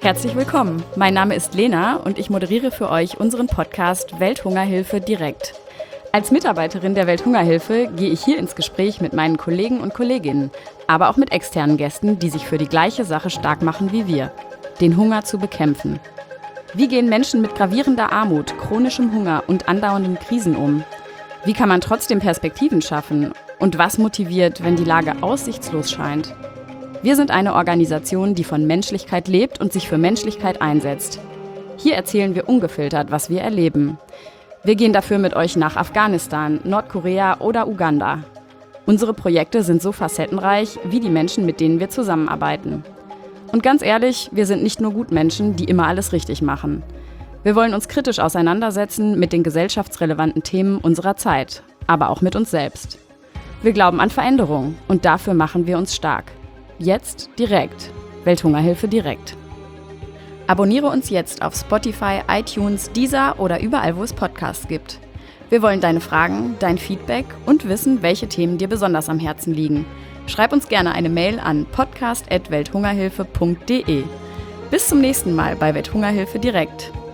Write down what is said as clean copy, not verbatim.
Herzlich willkommen. Mein Name ist Lena und ich moderiere für euch unseren Podcast Welthungerhilfe direkt. Als Mitarbeiterin der Welthungerhilfe gehe ich hier ins Gespräch mit meinen Kollegen und Kolleginnen, aber auch mit externen Gästen, die sich für die gleiche Sache stark machen wie wir: den Hunger zu bekämpfen. Wie gehen Menschen mit gravierender Armut, chronischem Hunger und andauernden Krisen um? Wie kann man trotzdem Perspektiven schaffen? Und was motiviert, wenn die Lage aussichtslos scheint? Wir sind eine Organisation, die von Menschlichkeit lebt und sich für Menschlichkeit einsetzt. Hier erzählen wir ungefiltert, was wir erleben. Wir gehen dafür mit euch nach Afghanistan, Nordkorea oder Uganda. Unsere Projekte sind so facettenreich wie die Menschen, mit denen wir zusammenarbeiten. Und ganz ehrlich, wir sind nicht nur Gutmenschen, die immer alles richtig machen. Wir wollen uns kritisch auseinandersetzen mit den gesellschaftsrelevanten Themen unserer Zeit, aber auch mit uns selbst. Wir glauben an Veränderung und dafür machen wir uns stark. Jetzt direkt. Welthungerhilfe direkt. Abonniere uns jetzt auf Spotify, iTunes, Deezer oder überall, wo es Podcasts gibt. Wir wollen deine Fragen, dein Feedback und wissen, welche Themen dir besonders am Herzen liegen. Schreib uns gerne eine Mail an podcast@welthungerhilfe.de. Bis zum nächsten Mal bei Welthungerhilfe direkt.